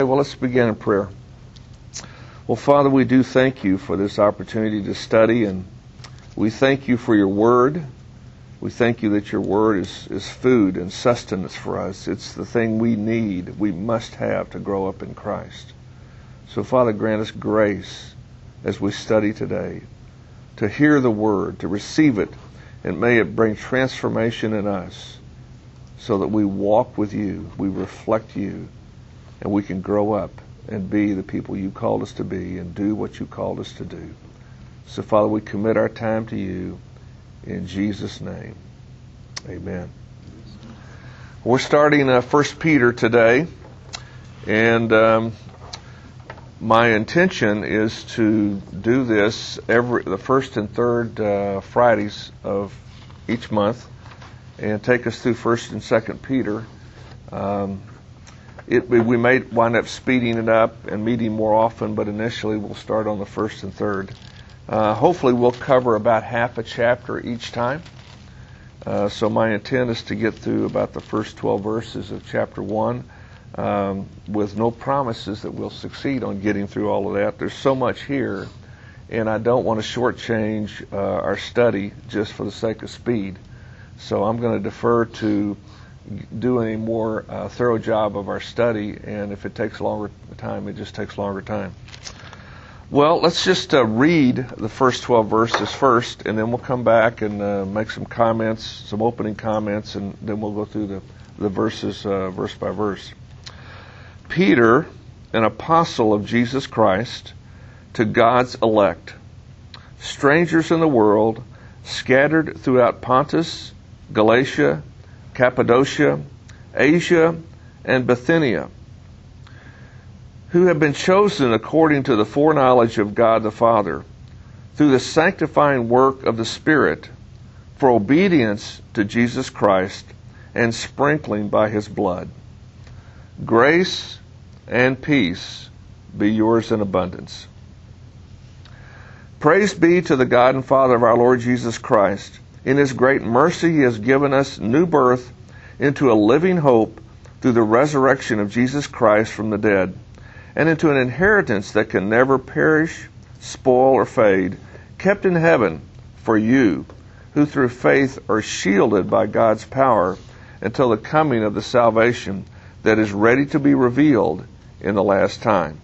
Well, let's begin in prayer. Well, Father, we do thank you for this opportunity to study, and we thank you for your word. We thank you that your word is food and sustenance for us. It's the thing we need, we must have to grow up in Christ. So, Father, grant us grace as we study today to hear the word, to receive it, and may it bring transformation in us so that we walk with you, we reflect you, and we can grow up and be the people you called us to be and do what you called us to do. So, Father, we commit our time to you in Jesus' name. Amen. We're starting 1 Peter today, and my intention is to do this the first and third Fridays of each month and take us through 1 and 2 Peter. We may wind up speeding it up and meeting more often, but initially we'll start on the first and third. Hopefully we'll cover about half a chapter each time. So my intent is to get through about the first 12 verses of chapter 1 with no promises that we'll succeed on getting through all of that. There's so much here, and I don't want to shortchange our study just for the sake of speed. So I'm going to defer to doing a more thorough job of our study, and if it takes longer time, it just takes longer time. Well, let's just read the first 12 verses first, and then we'll come back and make some comments, some opening comments, and then we'll go through the verses verse by verse. Peter, an apostle of Jesus Christ, to God's elect, strangers in the world, scattered throughout Pontus, Galatia, Cappadocia, Asia, and Bithynia, who have been chosen according to the foreknowledge of God the Father, through the sanctifying work of the Spirit, for obedience to Jesus Christ and sprinkling by His blood. Grace and peace be yours in abundance. Praise be to the God and Father of our Lord Jesus Christ. In His great mercy, He has given us new birth into a living hope through the resurrection of Jesus Christ from the dead, and into an inheritance that can never perish, spoil, or fade, kept in heaven for you, who through faith are shielded by God's power until the coming of the salvation that is ready to be revealed in the last time.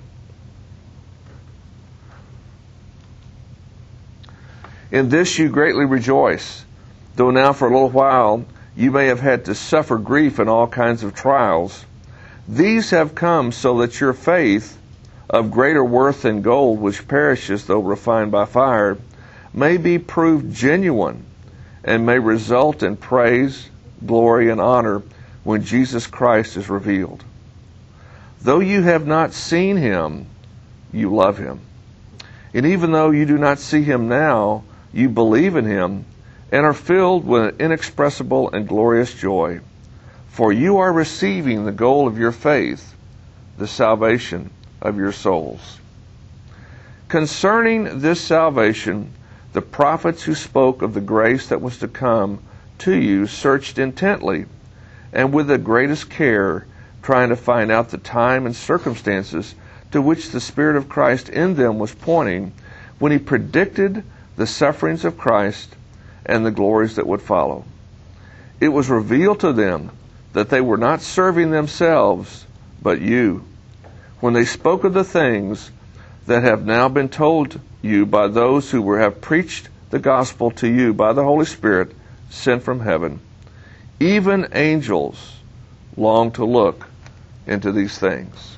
In this you greatly rejoice, though now for a little while you may have had to suffer grief in all kinds of trials. These have come so that your faith, of greater worth than gold which perishes though refined by fire, may be proved genuine and may result in praise, glory, and honor when Jesus Christ is revealed. Though you have not seen Him, you love Him. And even though you do not see Him now, you believe in Him and are filled with an inexpressible and glorious joy. For you are receiving the goal of your faith, the salvation of your souls. Concerning this salvation, the prophets who spoke of the grace that was to come to you searched intently and with the greatest care, trying to find out the time and circumstances to which the Spirit of Christ in them was pointing when He predicted the sufferings of Christ and the glories that would follow. It was revealed to them that they were not serving themselves, but you, when they spoke of the things that have now been told you by those who have preached the gospel to you by the Holy Spirit sent from heaven. Even angels long to look into these things.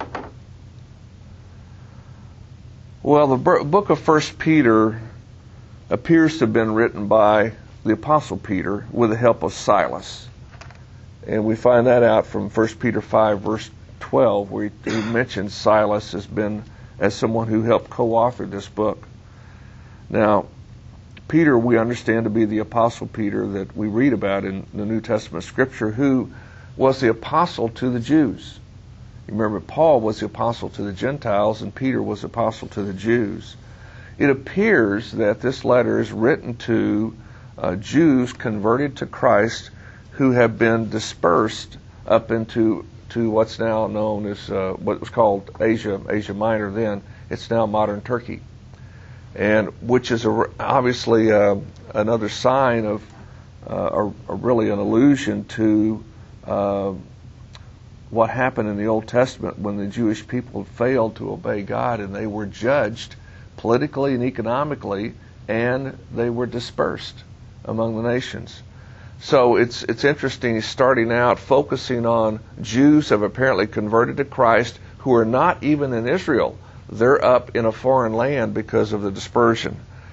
Well, the book of 1 Peter appears to have been written by the Apostle Peter with the help of Silas. And we find that out from 1 Peter 5, verse 12, where he mentions Silas as someone who helped co-author this book. Now, Peter, we understand to be the Apostle Peter that we read about in the New Testament Scripture, who was the apostle to the Jews. You remember, Paul was the apostle to the Gentiles, and Peter was the apostle to the Jews. It appears that this letter is written to Jews converted to Christ who have been dispersed up into to what's now known as what was called Asia Minor then. It's now modern Turkey, and which is obviously another sign of or really an allusion to what happened in the Old Testament when the Jewish people failed to obey God, and they were judged politically and economically, and they were dispersed among the nations. So it's interesting. He's starting out focusing on Jews who have apparently converted to Christ who are not even in Israel. They're up in a foreign land because of the dispersion.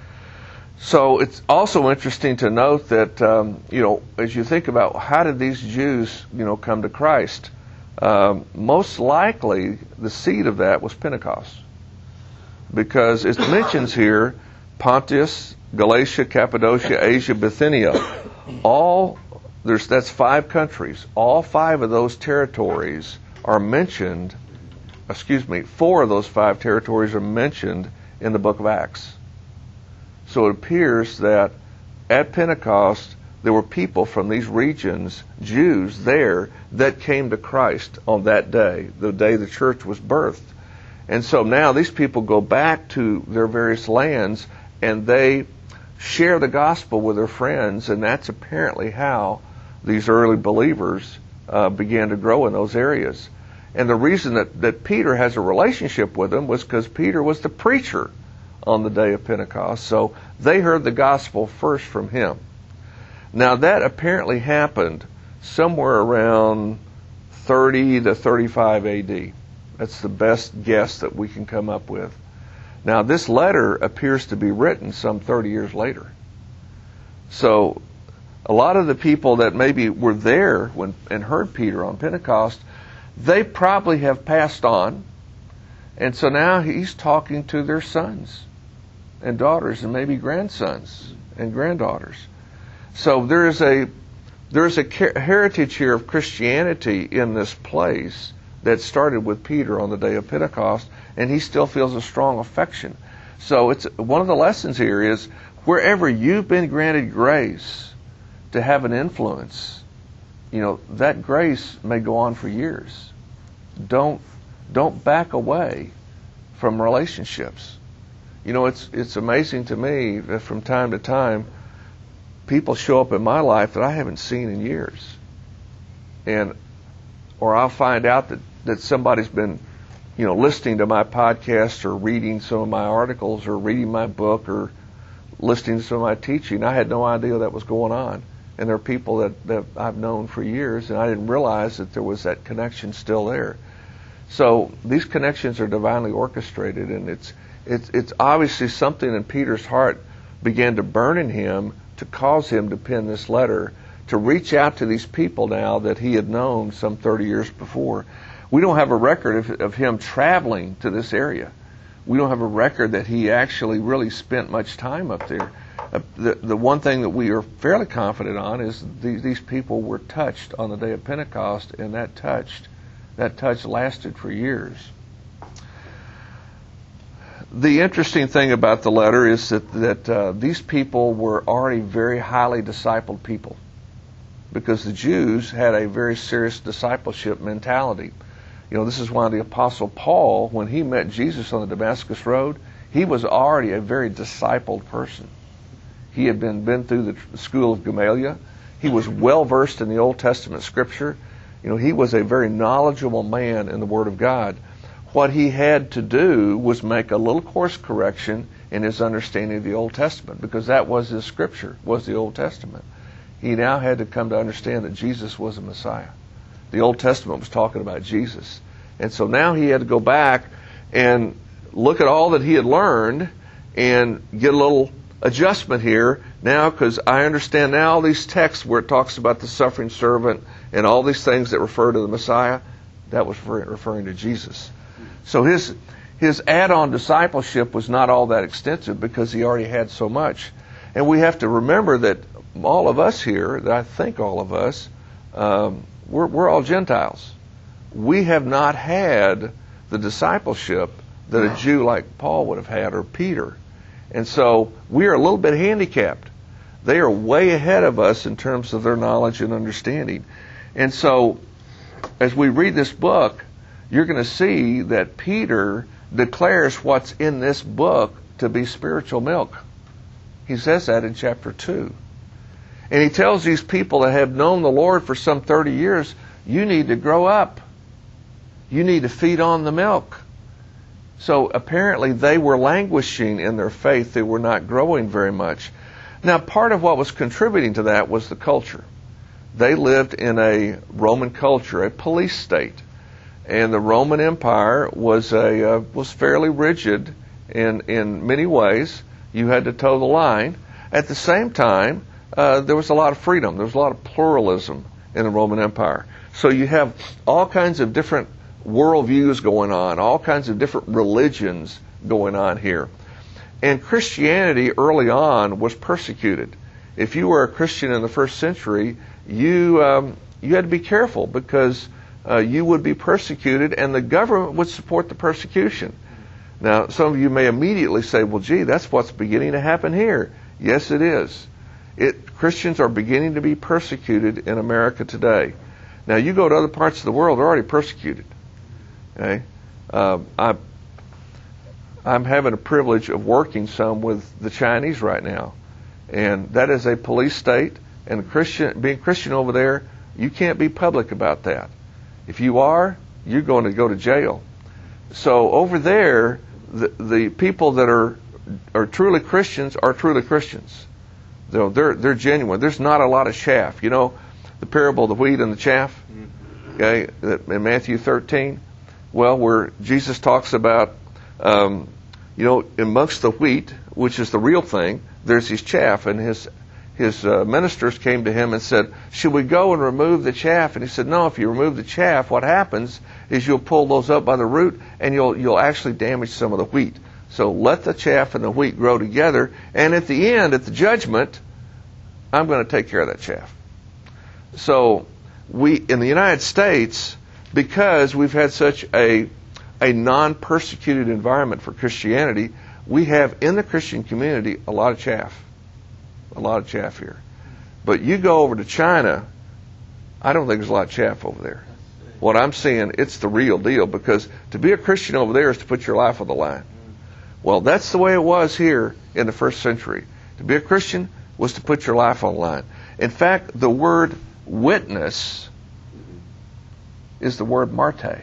So it's also interesting to note that, as you think about how did these Jews, come to Christ, most likely the seed of that was Pentecost. Because it mentions here Pontus, Galatia, Cappadocia, Asia, Bithynia. That's 5 countries. All 5 of those territories are mentioned, 4 of those 5 territories are mentioned in the book of Acts. So it appears that at Pentecost, there were people from these regions, Jews there, that came to Christ on that day, the day the church was birthed. And so now these people go back to their various lands and they share the gospel with their friends, and that's apparently how these early believers began to grow in those areas. And the reason that Peter has a relationship with them was because Peter was the preacher on the day of Pentecost. So they heard the gospel first from him. Now that apparently happened somewhere around 30 to 35 AD. That's the best guess that we can come up with. Now this letter appears to be written some 30 years later. So a lot of the people that maybe were there and heard Peter on Pentecost, they probably have passed on. And so now he's talking to their sons and daughters and maybe grandsons and granddaughters. So there's a heritage here of Christianity in this place that started with Peter on the day of Pentecost, and he still feels a strong affection. So it's one of the lessons here is wherever you've been granted grace to have an influence, that grace may go on for years. Don't back away from relationships. It's amazing to me that from time to time people show up in my life that I haven't seen in years. Or I'll find out that somebody's been, listening to my podcast or reading some of my articles or reading my book or listening to some of my teaching. I had no idea that was going on. And there are people that I've known for years, and I didn't realize that there was that connection still there. So these connections are divinely orchestrated, and it's obviously something in Peter's heart began to burn in him to cause him to pen this letter, to reach out to these people now that he had known some 30 years before. We don't have a record of him traveling to this area. We don't have a record that he actually really spent much time up there. The one thing that we are fairly confident on is these people were touched on the day of Pentecost, and that touch lasted for years. The interesting thing about the letter is that these people were already very highly discipled people, because the Jews had a very serious discipleship mentality. This is why the Apostle Paul, when he met Jesus on the Damascus Road, he was already a very discipled person. He had been through the school of Gamaliel. He was well versed in the Old Testament Scripture. He was a very knowledgeable man in the Word of God. What he had to do was make a little course correction in his understanding of the Old Testament, because that was his Scripture, was the Old Testament. He now had to come to understand that Jesus was a Messiah. The Old Testament was talking about Jesus. And so now he had to go back and look at all that he had learned and get a little adjustment here now, because I understand now all these texts where it talks about the suffering servant and all these things that refer to the Messiah, that was referring to Jesus. So his add-on discipleship was not all that extensive because he already had so much. And we have to remember that all of us here, I think all of us, we're all Gentiles. We have not had the discipleship that a Jew like Paul would have had, or Peter. And so we are a little bit handicapped. They are way ahead of us in terms of their knowledge and understanding. And so as we read this book, you're going to see that Peter declares what's in this book to be spiritual milk. He says that in chapter 2. And he tells these people that have known the Lord for some 30 years, you need to grow up. You need to feed on the milk. So apparently they were languishing in their faith. They were not growing very much. Now, part of what was contributing to that was the culture. They lived in a Roman culture, a police state. And the Roman Empire was fairly rigid in many ways. You had to toe the line. At the same time, there was a lot of freedom. There was a lot of pluralism in the Roman Empire. So you have all kinds of different worldviews going on, all kinds of different religions going on here. And Christianity early on was persecuted. If you were a Christian in the first century, you had to be careful because you would be persecuted and the government would support the persecution. Now, some of you may immediately say, well, gee, that's what's beginning to happen here. Yes, it is. Christians are beginning to be persecuted in America today. Now, you go to other parts of the world, they're already persecuted. Okay? I'm having a privilege of working some with the Chinese right now. And that is a police state. And being Christian over there, you can't be public about that. If you are, you're going to go to jail. So over there, the people that are truly Christians are truly Christians. They're genuine. There's not a lot of chaff. You know the parable of the wheat and the chaff? Okay, in Matthew 13? Well, where Jesus talks about, amongst the wheat, which is the real thing, there's his chaff, and his ministers came to him and said, should we go and remove the chaff? And he said, no, if you remove the chaff, what happens is you'll pull those up by the root, and you'll actually damage some of the wheat. So let the chaff and the wheat grow together, and at the end, at the judgment, I'm going to take care of that chaff. So we, in the United States, because we've had such a non-persecuted environment for Christianity, we have in the Christian community a lot of chaff. A lot of chaff here. But you go over to China, I don't think there's a lot of chaff over there. What I'm seeing, it's the real deal, because to be a Christian over there is to put your life on the line. Well, that's the way it was here in the first century. To be a Christian was to put your life on the line. In fact, the word witness is the word marte.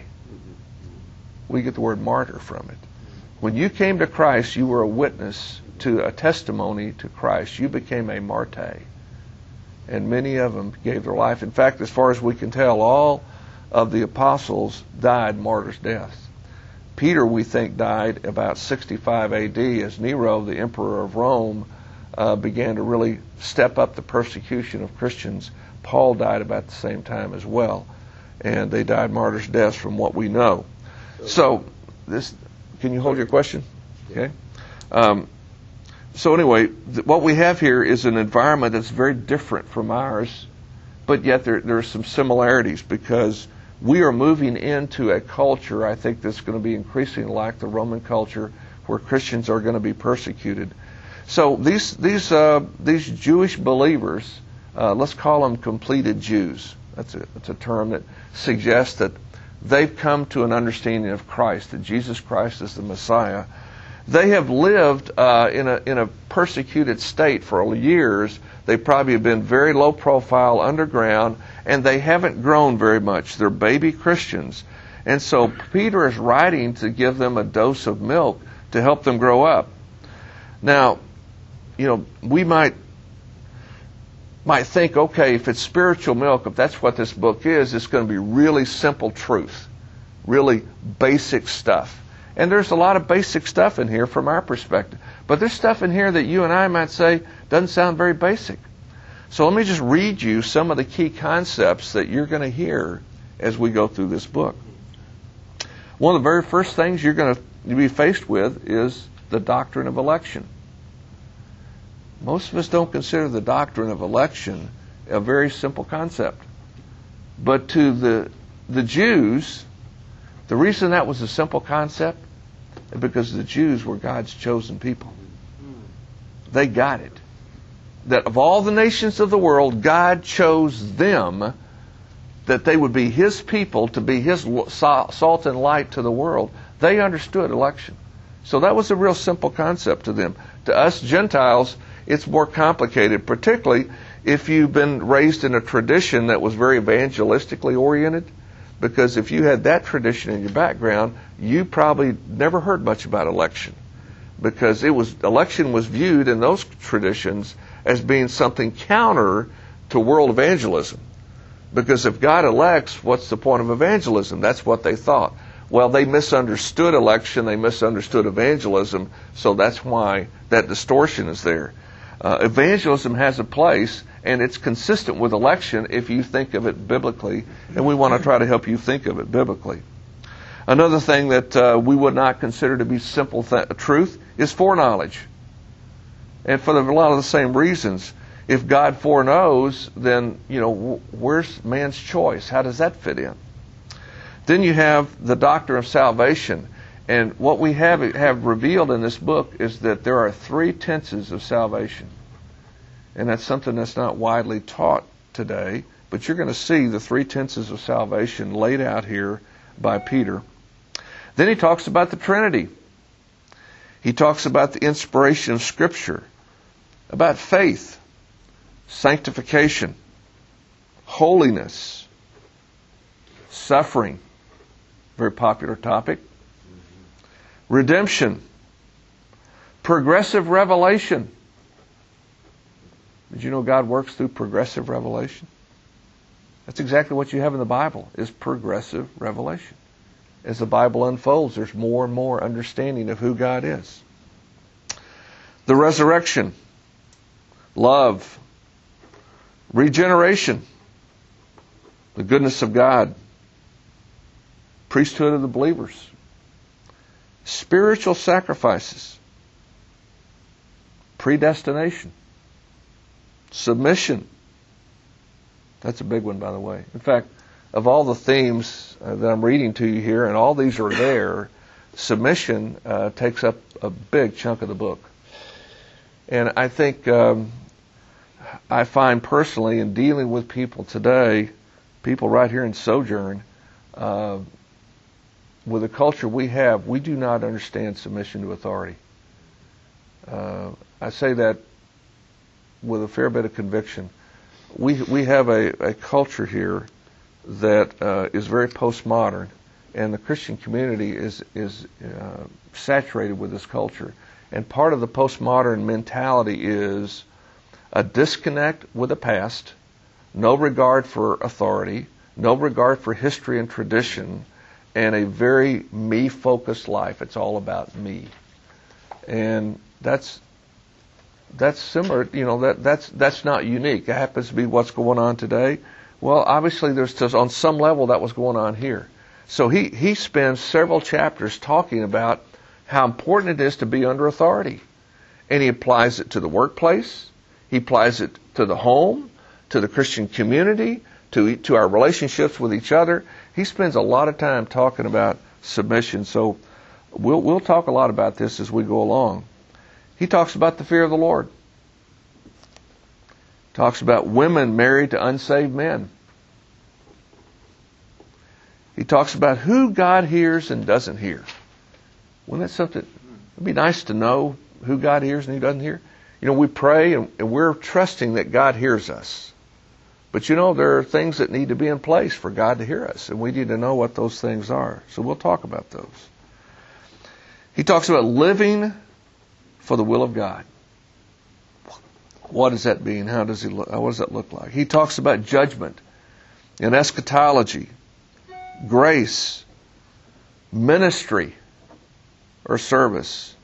We get the word martyr from it. When you came to Christ, you were a witness to a testimony to Christ. You became a marte. And many of them gave their life. In fact, as far as we can tell, all of the apostles died martyr's death. Peter, we think, died about 65 AD as Nero, the emperor of Rome, began to really step up the persecution of Christians. Paul died about the same time as well. And they died martyr's deaths from what we know. So, can you hold your question? Okay. So anyway, what we have here is an environment that's very different from ours, but yet there are some similarities because we are moving into a culture, I think, that's going to be increasingly like the Roman culture, where Christians are going to be persecuted. So these Jewish believers, let's call them completed Jews. That's a term that suggests that they've come to an understanding of Christ, that Jesus Christ is the Messiah. They have lived in a persecuted state for years. They probably have been very low profile, underground, and they haven't grown very much. They're baby Christians. And so Peter is writing to give them a dose of milk to help them grow up. Now, we might think, okay, if it's spiritual milk, if that's what this book is, it's going to be really simple truth, really basic stuff. And there's a lot of basic stuff in here from our perspective. But there's stuff in here that you and I might say doesn't sound very basic. So let me just read you some of the key concepts that you're going to hear as we go through this book. One of the very first things you're going to be faced with is the doctrine of election. Most of us don't consider the doctrine of election a very simple concept. But to the Jews, the reason that was a simple concept is because the Jews were God's chosen people. They got it. That of all the nations of the world, God chose them that they would be His people, to be His salt and light to the world, they understood election. So that was a real simple concept to them. To us Gentiles, it's more complicated, particularly if you've been raised in a tradition that was very evangelistically oriented. Because if you had that tradition in your background, you probably never heard much about election. Because election was viewed in those traditions as being something counter to world evangelism. Because if God elects, what's the point of evangelism? That's what they thought. Well, they misunderstood election, they misunderstood evangelism, so that's why that distortion is there. Evangelism has a place, and it's consistent with election if you think of it biblically, and we want to try to help you think of it biblically. Another thing that we would not consider to be simple truth is foreknowledge. And for a lot of the same reasons. If God foreknows, then, where's man's choice? How does that fit in? Then you have the doctrine of salvation. And what we have revealed in this book is that there are 3 tenses of salvation. And that's something that's not widely taught today. But you're going to see the 3 tenses of salvation laid out here by Peter. Then he talks about the Trinity. He talks about the inspiration of Scripture, about faith, sanctification, holiness, suffering, very popular topic, redemption, progressive revelation. Did you know God works through progressive revelation? That's exactly what you have in the Bible, is progressive revelation. As the Bible unfolds, there's more and more understanding of who God is. The resurrection, love, regeneration, the goodness of God, priesthood of the believers, spiritual sacrifices, predestination, submission. That's a big one, by the way. In fact, of all the themes that I'm reading to you here, and all these are there, submission takes up a big chunk of the book. And I think I find personally in dealing with people today, people right here in Sojourn, with the culture we have, we do not understand submission to authority. I say that with a fair bit of conviction. We have a culture here that is very postmodern, and the Christian community is saturated with this culture. And part of the postmodern mentality is a disconnect with the past, no regard for authority, no regard for history and tradition, and a very me-focused life. It's all about me. And that's similar, that's not unique. It happens to be what's going on today. Well, obviously there's just, on some level, that was going on here. So he spends several chapters talking about how important it is to be under authority. And he applies it to the workplace. He applies it to the home, to the Christian community, to our relationships with each other. He spends a lot of time talking about submission. So we'll talk a lot about this as we go along. He talks about the fear of the Lord. Talks about women married to unsaved men. He talks about who God hears and doesn't hear. Wouldn't that something? It'd be nice to know who God hears and who doesn't hear. We pray and we're trusting that God hears us. But there are things that need to be in place for God to hear us, and we need to know what those things are. So we'll talk about those. He talks about living for the will of God. What does that mean? What does that look like? He talks about judgment and eschatology, grace, ministry, or service.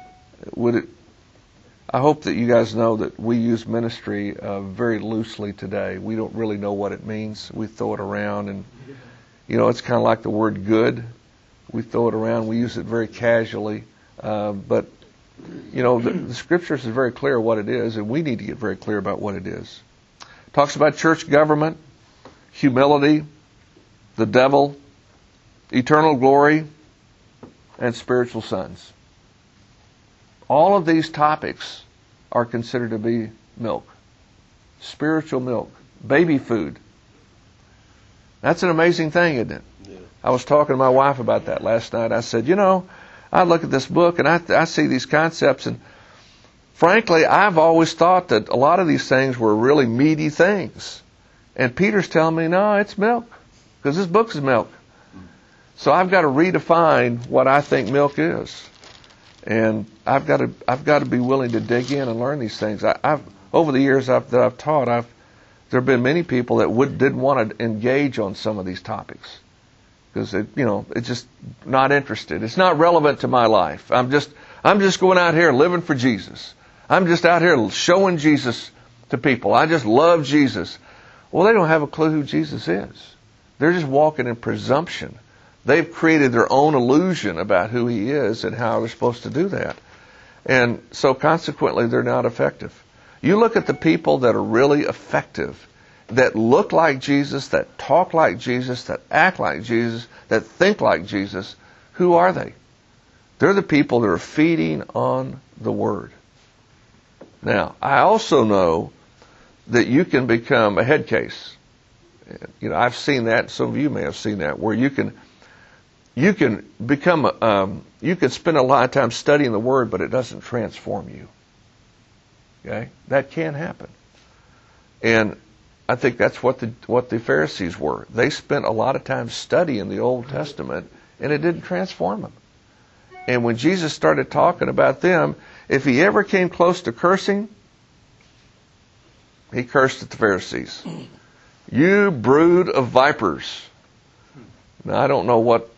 I hope that you guys know that we use ministry very loosely today. We don't really know what it means. We throw it around, and it's kind of like the word good. We throw it around. We use it very casually, but the Scriptures is very clear what it is, and we need to get very clear about what it is. Talks about church government, humility, the devil, eternal glory, and spiritual sons. All of these topics are considered to be milk, spiritual milk, baby food. That's an amazing thing, isn't it? Yeah. I was talking to my wife about that last night. I said, I look at this book and I see these concepts, and frankly, I've always thought that a lot of these things were really meaty things. And Peter's telling me, no, it's milk, because this book is milk. So I've got to redefine what I think milk is. And I've got to be willing to dig in and learn these things. I've over the years that I've taught, there have been many people that didn't want to engage on some of these topics because it's just not interested. It's not relevant to my life. I'm just going out here living for Jesus. I'm just out here showing Jesus to people. I just love Jesus. Well, they don't have a clue who Jesus is. They're just walking in presumption. They've created their own illusion about who He is and how they're supposed to do that. And so consequently, they're not effective. You look at the people that are really effective, that look like Jesus, that talk like Jesus, that act like Jesus, that think like Jesus, who are they? They're the people that are feeding on the Word. Now, I also know that you can become a head case. I've seen that. Some of you may have seen that, where you can become, you can spend a lot of time studying the Word, but it doesn't transform you. Okay? That can happen. And I think that's what the Pharisees were. They spent a lot of time studying the Old Testament, and it didn't transform them. And when Jesus started talking about them, if He ever came close to cursing, He cursed at the Pharisees. You brood of vipers. Now, I don't know what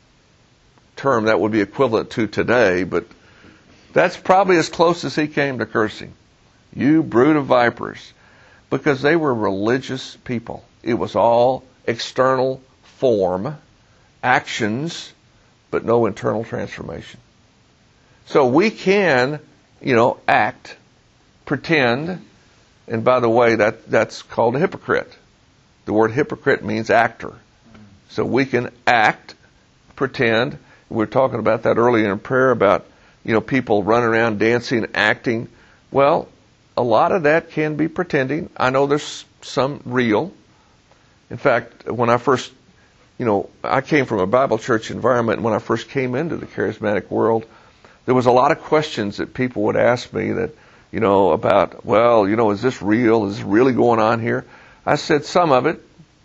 term that would be equivalent to today, but that's probably as close as He came to cursing. You brood of vipers. Because they were religious people. It was all external form, actions, but no internal transformation. So we can, act, pretend, and by the way, that's called a hypocrite. The word hypocrite means actor. So we can act, pretend. We were talking about that earlier in prayer about, people running around dancing, acting. Well, a lot of that can be pretending. I know there's some real. In fact, when I first, I came from a Bible church environment, and when I first came into the charismatic world, there was a lot of questions that people would ask me that, about, is this real? Is this really going on here? I said some of it.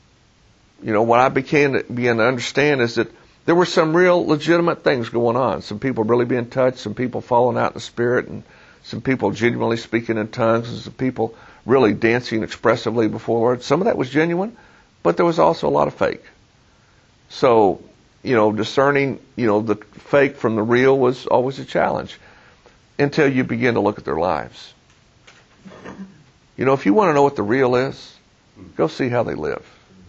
What I began to understand is that there were some real legitimate things going on. Some people really being touched, some people falling out in the Spirit, and some people genuinely speaking in tongues, and some people really dancing expressively before the Lord. Some of that was genuine, but there was also a lot of fake. So, discerning, the fake from the real was always a challenge until you begin to look at their lives. If you want to know what the real is, go see how they live.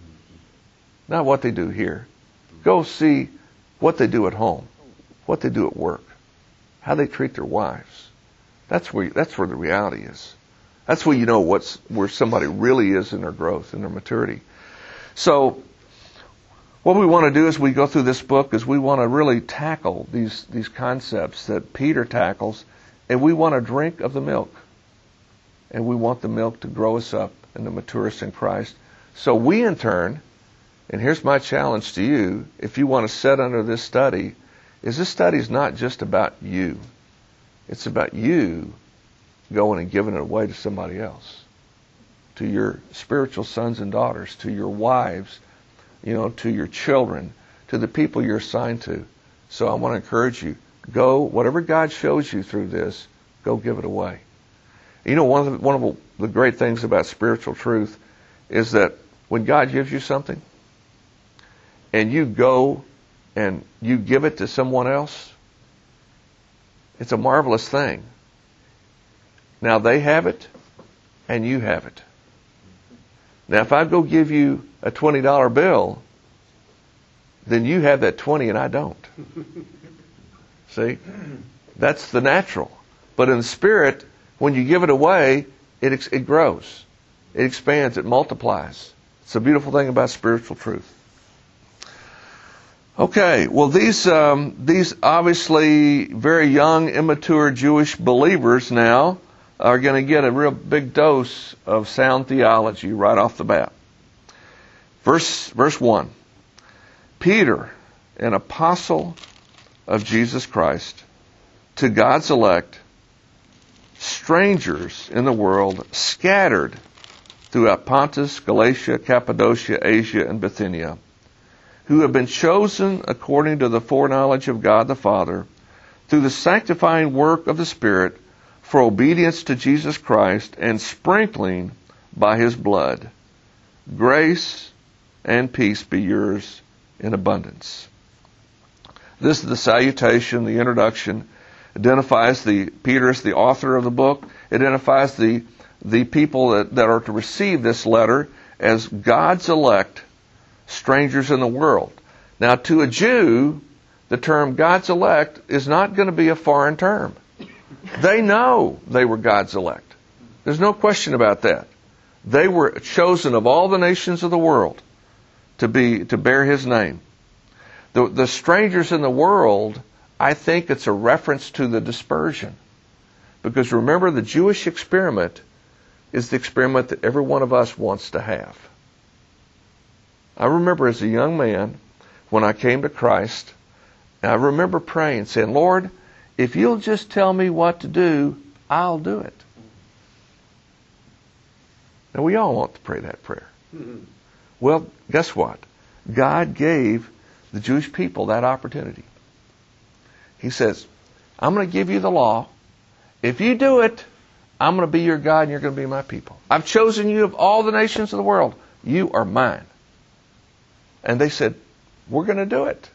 Not what they do here. Go see what they do at home, what they do at work, how they treat their wives. That's where the reality is. That's where you know where somebody really is in their growth, in their maturity. So, what we want to do as we go through this book is we want to really tackle these concepts that Peter tackles, and we want to drink of the milk. And we want the milk to grow us up and to mature us in Christ. So we in turn, and here's my challenge to you, if you want to sit under this study, is this study is not just about you. It's about you going and giving it away to somebody else, to your spiritual sons and daughters, to your wives, to your children, to the people you're assigned to. So I want to encourage you, go, whatever God shows you through this, go give it away. One of the great things about spiritual truth is that when God gives you something, and you go and you give it to someone else, it's a marvelous thing. Now they have it, and you have it. Now if I go give you a $20 bill, then you have that 20 and I don't. See? That's the natural. But in the Spirit, when you give it away, it grows. It expands. It multiplies. It's a beautiful thing about spiritual truth. Okay, well these obviously very young, immature Jewish believers now are going to get a real big dose of sound theology right off the bat. Verse 1. Peter, an apostle of Jesus Christ, to God's elect, strangers in the world, scattered throughout Pontus, Galatia, Cappadocia, Asia, and Bithynia, who have been chosen according to the foreknowledge of God the Father, through the sanctifying work of the Spirit, for obedience to Jesus Christ and sprinkling by His blood. Grace and peace be yours in abundance. This is the salutation, the introduction. Identifies Peter as the author of the book. Identifies the people that are to receive this letter as God's elect, strangers in the world. Now, to a Jew, the term God's elect is not going to be a foreign term. They know they were God's elect. There's no question about that. They were chosen of all the nations of the world to bear His name. The strangers in the world, I think it's a reference to the dispersion. Because remember, the Jewish experiment is the experiment that every one of us wants to have. I remember as a young man, when I came to Christ, I remember praying, saying, Lord, if you'll just tell me what to do, I'll do it. Now, we all want to pray that prayer. Mm-hmm. Well, guess what? God gave the Jewish people that opportunity. He says, I'm going to give you the law. If you do it, I'm going to be your God and you're going to be my people. I've chosen you of all the nations of the world. You are mine. And they said, we're going to do it.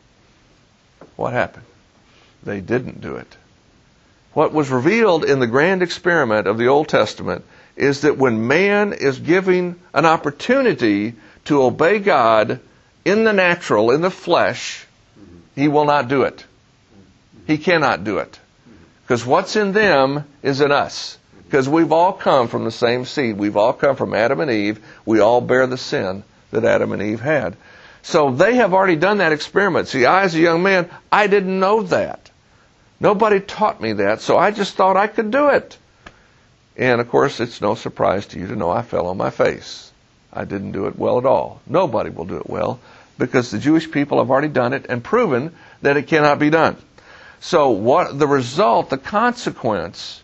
What happened? They didn't do it. What was revealed in the grand experiment of the Old Testament is that when man is given an opportunity to obey God in the natural, in the flesh, he will not do it. He cannot do it. Because what's in them is in us. Because we've all come from the same seed. We've all come from Adam and Eve. We all bear the sin that Adam and Eve had. So they have already done that experiment. See, I, as a young man, I didn't know that. Nobody taught me that, so I just thought I could do it. And, of course, it's no surprise to you to know I fell on my face. I didn't do it well at all. Nobody will do it well, because the Jewish people have already done it and proven that it cannot be done. So what the result, the consequence,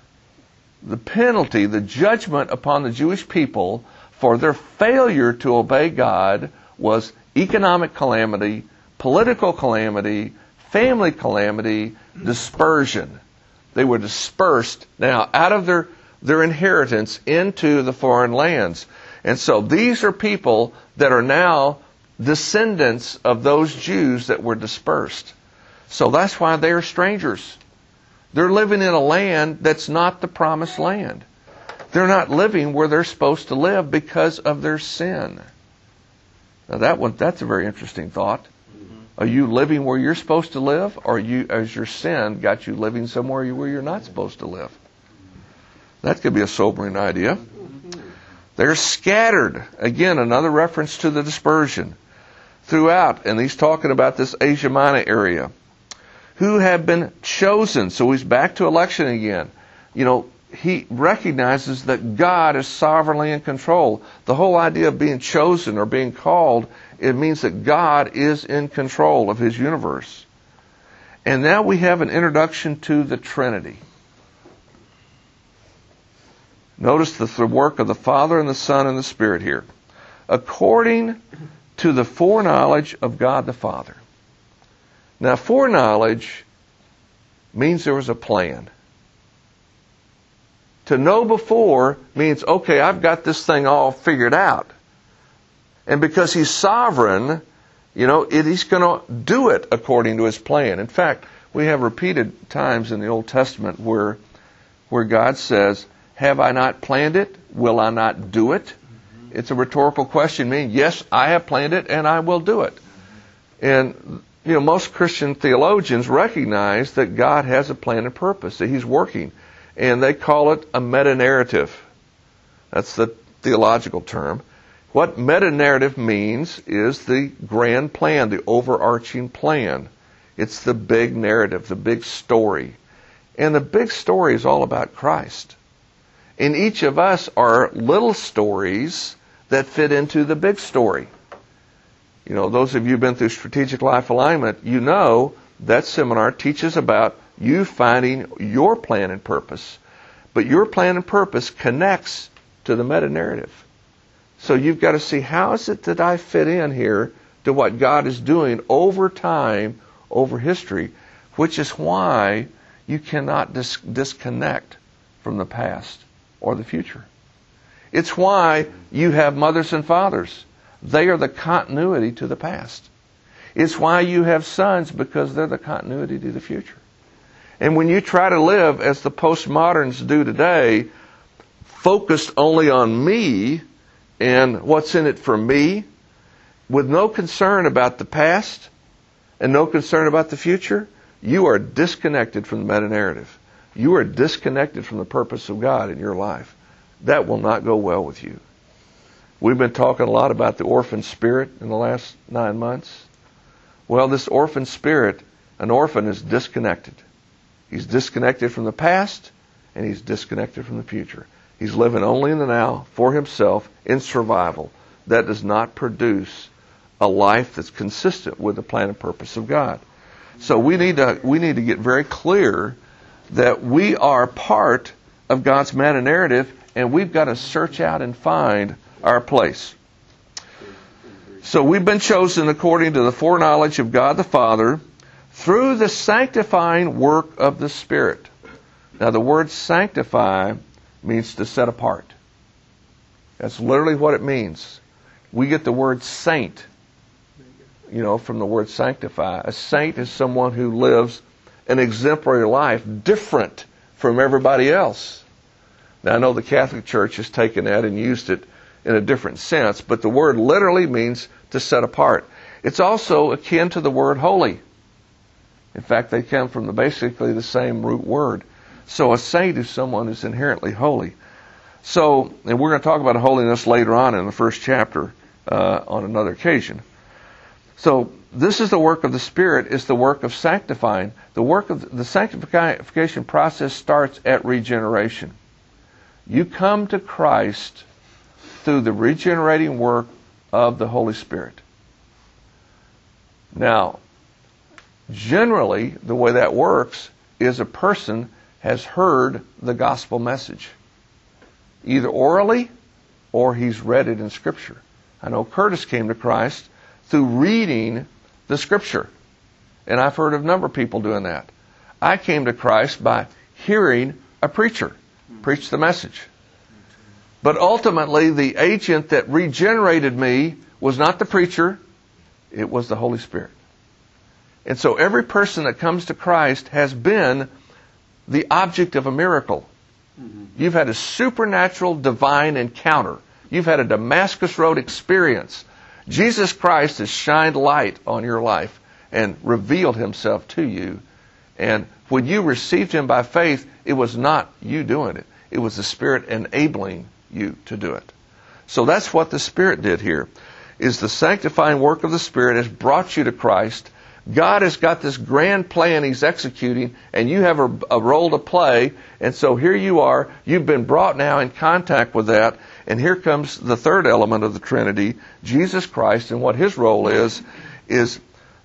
the penalty, the judgment upon the Jewish people for their failure to obey God was economic calamity, political calamity, family calamity, dispersion. They were dispersed now out of their inheritance into the foreign lands. And so these are people that are now descendants of those Jews that were dispersed. So that's why they are strangers. They're living in a land that's not the promised land. They're not living where they're supposed to live because of their sin. Now that's a very interesting thought. Mm-hmm. Are you living where you're supposed to live, or has your sin got you living somewhere where you're not supposed to live? That could be a sobering idea. Mm-hmm. They're scattered. Again, another reference to the dispersion throughout. And he's talking about this Asia Minor area. Who have been chosen. So he's back to election again. He recognizes that God is sovereignly in control. The whole idea of being chosen or being called, it means that God is in control of His universe. And now we have an introduction to the Trinity. Notice the work of the Father and the Son and the Spirit here. According to the foreknowledge of God the Father. Now, foreknowledge means there was a plan. To know before means, okay, I've got this thing all figured out. And because He's sovereign, He's going to do it according to His plan. In fact, we have repeated times in the Old Testament where God says, have I not planned it? Will I not do it? Mm-hmm. It's a rhetorical question, meaning, yes, I have planned it and I will do it. And most Christian theologians recognize that God has a plan and purpose, that He's working. And they call it a meta-narrative. That's the theological term. What meta-narrative means is the grand plan, the overarching plan. It's the big narrative, the big story. And the big story is all about Christ. And each of us are little stories that fit into the big story. You know, those of you who've been through Strategic Life Alignment, you know that seminar teaches about you finding your plan and purpose. But your plan and purpose connects to the meta-narrative. So you've got to see, how is it that I fit in here to what God is doing over time, over history, which is why you cannot disconnect from the past or the future. It's why you have mothers and fathers. They are the continuity to the past. It's why you have sons, because they're the continuity to the future. And when you try to live as the postmoderns do today, focused only on me and what's in it for me, with no concern about the past and no concern about the future, you are disconnected from the meta-narrative. You are disconnected from the purpose of God in your life. That will not go well with you. We've been talking a lot about the orphan spirit in the last 9 months. Well, this orphan spirit, an orphan is disconnected. He's disconnected from the past, and he's disconnected from the future. He's living only in the now, for himself, in survival. That does not produce a life that's consistent with the plan and purpose of God. So we need to get very clear that we are part of God's meta-narrative, and we've got to search out and find our place. So we've been chosen according to the foreknowledge of God the Father through the sanctifying work of the Spirit. Now the word sanctify means to set apart. That's literally what it means. We get the word saint, from the word sanctify. A saint is someone who lives an exemplary life different from everybody else. Now I know the Catholic Church has taken that and used it in a different sense, but the word literally means to set apart. It's also akin to the word holy. In fact, they come from basically the same root word. So a saint is someone who's inherently holy. So, and we're going to talk about holiness later on in the first chapter on another occasion. So this is the work of the Spirit, is the work of sanctifying. The work of the sanctification process starts at regeneration. You come to Christ through the regenerating work of the Holy Spirit. Now, generally, the way that works is a person has heard the gospel message, either orally or he's read it in Scripture. I know Curtis came to Christ through reading the Scripture, and I've heard of a number of people doing that. I came to Christ by hearing a preacher preach the message. But ultimately, the agent that regenerated me was not the preacher, it was the Holy Spirit. And so every person that comes to Christ has been the object of a miracle. You've had a supernatural divine encounter. You've had a Damascus Road experience. Jesus Christ has shined light on your life and revealed himself to you. And when you received him by faith, it was not you doing it. It was the Spirit enabling you to do it. So that's what the Spirit did here, is the sanctifying work of the Spirit has brought you to Christ. God has got this grand plan he's executing, and you have a role to play. And so here you are. You've been brought now in contact with that. And here comes the third element of the Trinity, Jesus Christ. And what his role is his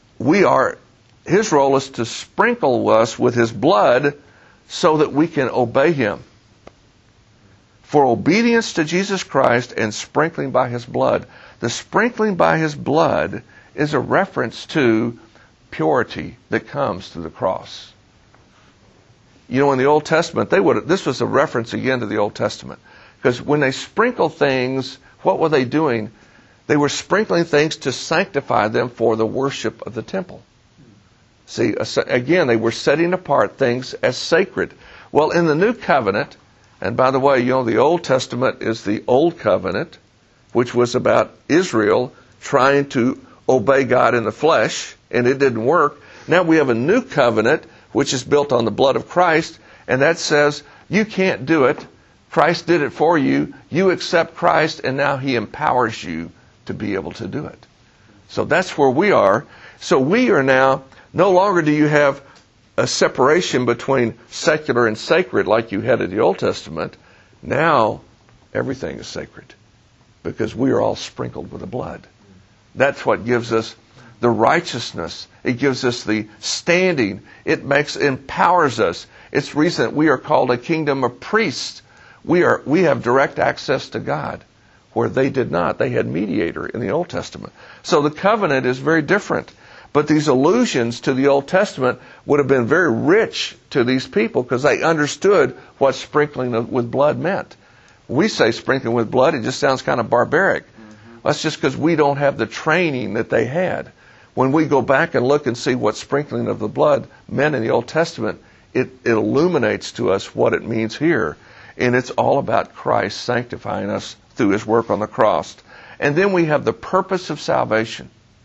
role is to sprinkle us with his blood so that we can obey him. For obedience to Jesus Christ and sprinkling by his blood. The sprinkling by his blood is a reference to purity that comes through the cross. In the Old Testament, this was a reference again to the Old Testament. Because when they sprinkled things, what were they doing? They were sprinkling things to sanctify them for the worship of the temple. See, again, they were setting apart things as sacred. Well, in the New Covenant, and by the way, the Old Testament is the Old Covenant, which was about Israel trying to obey God in the flesh, and it didn't work. Now we have a new covenant, which is built on the blood of Christ, and that says you can't do it. Christ did it for you. You accept Christ, and now he empowers you to be able to do it. So that's where we are. So we are now, no longer do you have a separation between secular and sacred like you had in the Old Testament. Now everything is sacred. because we are all sprinkled with the blood. That's what gives us the righteousness. It gives us the standing. It empowers us. It's the reason that we are called a kingdom of priests. We have direct access to God, where they did not. They had mediator in the Old Testament. So the covenant is very different. But these allusions to the Old Testament would have been very rich to these people because they understood what sprinkling with blood meant. We say sprinkling with blood, it just sounds kind of barbaric. That's just because we don't have the training that they had. When we go back and look and see what sprinkling of the blood meant in the Old Testament, it illuminates to us what it means here. And it's all about Christ sanctifying us through His work on the cross. And then we have the purpose of salvation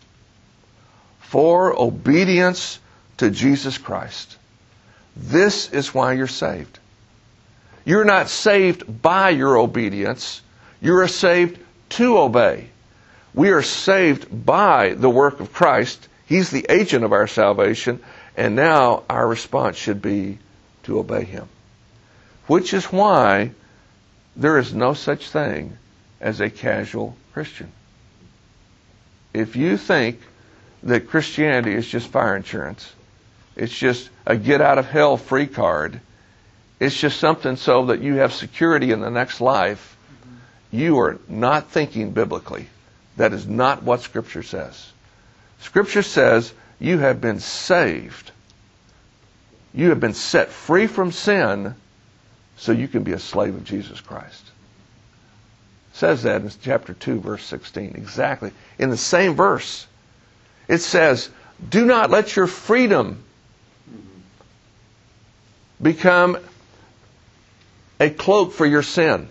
for obedience to Jesus Christ. This is why you're saved. You're not saved by your obedience. You are saved to obey. We are saved by the work of Christ. He's the agent of our salvation. And now our response should be to obey Him. Which is why there is no such thing as a casual Christian. If you think that Christianity is just fire insurance, it's just a get-out-of-hell free card, it's just something so that you have security in the next life, you are not thinking biblically. That is not what Scripture says. Scripture says you have been saved. You have been set free from sin so you can be a slave of Jesus Christ. It says that in chapter 2, verse 16. Exactly. In the same verse, it says, do not let your freedom become a cloak for your sin.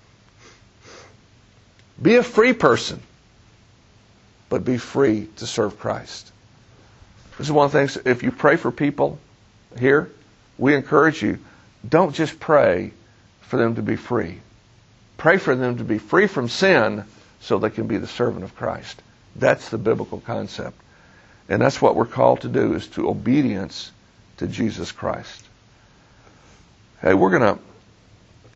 Be a free person, but be free to serve Christ. This is one of the things, if you pray for people here, we encourage you, don't just pray for them to be free. Pray for them to be free from sin so they can be the servant of Christ. That's the biblical concept. And that's what we're called to do, is to obedience to Jesus Christ. Hey, we're going to